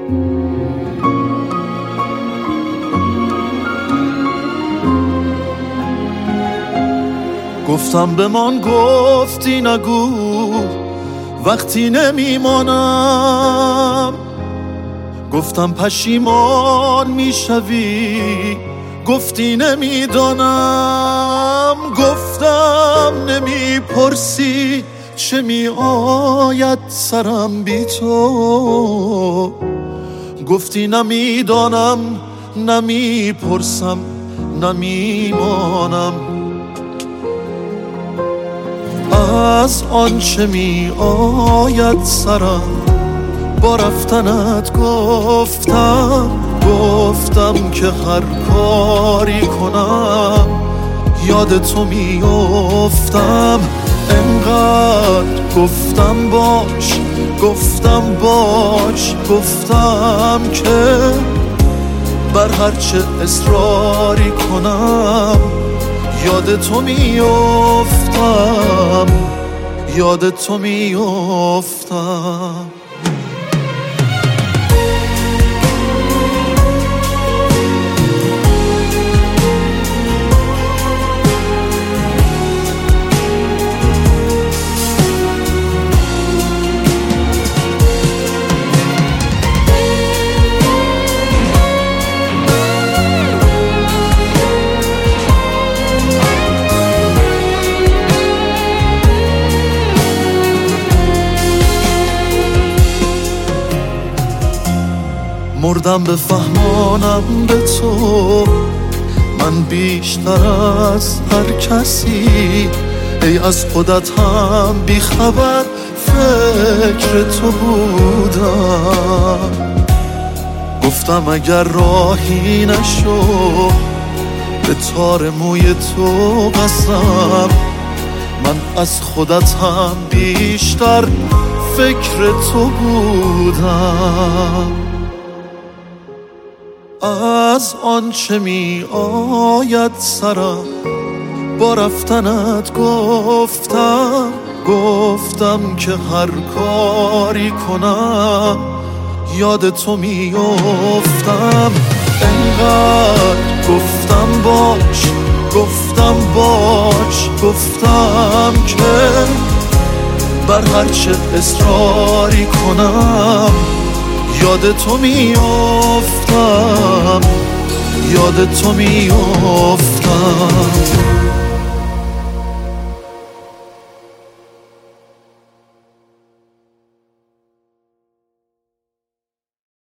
گفتم بمان، گفتی نگو وقتی نمیمانم. گفتم پشیمان میشوی، گفتی نمیدانم. گفتم نمیپرسی چه میآید سرم بی تو، گفتی نمیدانم، نمیپرسم، نمیمانم. از آنچه می آید سرم با رفتنت گفتم که هر کاری کنم یاد تو می افتم. انقدر گفتم باش گفتم که بر هرچه اصراری کنم یاد تو می افتم، یاد تو می افتم. مردم بفهمانم به تو من بیشتر از هر کسی، ای از خودت هم بیخبر فکر تو بودم. گفتم اگر راهی نشو به تار موی تو قسم، من از خودت هم بیشتر فکر تو بودم. از آنچه می آید سرم با رفتنت گفتم که هر کاری کنم یاد تو می افتم. انقدر گفتم که بر هرچه اصراری کنم یاد تو می افتم، یاد تو می افتم.